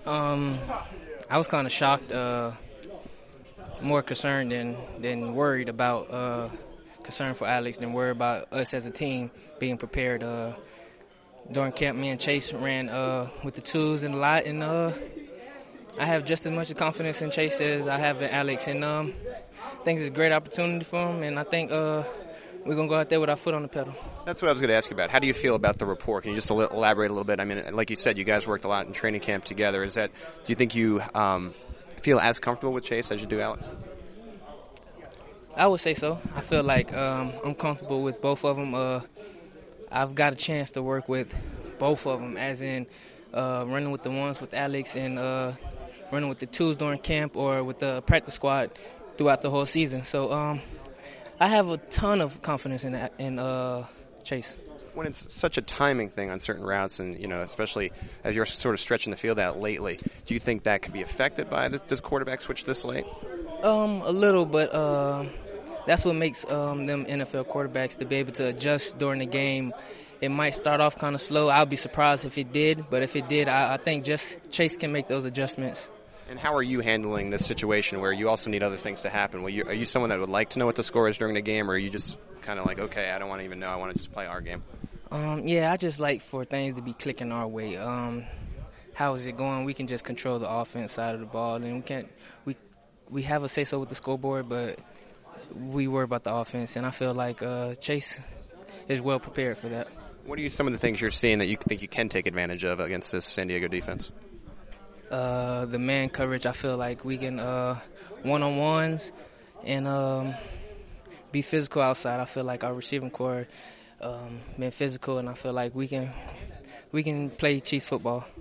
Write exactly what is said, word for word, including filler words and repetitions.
Um, I was kind of shocked, uh, more concerned than than worried about uh, concern for Alex than worried about us as a team being prepared. Uh, during camp, me and Chase ran uh, with the twos and a lot, and uh, I have just as much confidence in Chase as I have in Alex, and um, I think it's a great opportunity for him, and I think uh, we're gonna go out there with our foot on the pedal. That's what I was going to ask you about. How do you feel about the rapport? Can you just elaborate a little bit? I mean, like you said, you guys worked a lot in training camp together. Is that? Do you think you um, feel as comfortable with Chase as you do Alex? I would say so. I feel like um, I'm comfortable with both of them. Uh, I've got a chance to work with both of them, as in uh, running with the ones with Alex and uh, running with the twos during camp or with the practice squad throughout the whole season. So um, I have a ton of confidence in in uh, Chase. When it's such a timing thing on certain routes, and you know, especially as you're sort of stretching the field out lately, do you think that could be affected by the, this quarterback switch this late? Um, a little, but uh, that's what makes um, them N F L quarterbacks, to be able to adjust during the game. It might start off kind of slow. I'll be surprised if it did, but if it did, I, I think just Chase can make those adjustments. And how are you handling this situation where you also need other things to happen? Well, you, are you someone that would like to know what the score is during the game, or are you just kind of like, okay, I don't want to even know, I want to just play our game? Um, yeah, I just like for things to be clicking our way. Um, how is it going? We can just control the offense side of the ball, and we can't. We we have a say so with the scoreboard, but we worry about the offense, and I feel like uh, Chase is well prepared for that. What are you, some of the things you're seeing that you think you can take advantage of against this San Diego defense? Uh, the man coverage, I feel like we can uh, one-on-ones and um, be physical outside. I feel like our receiving core um, been physical, and I feel like we can we can play Chiefs football.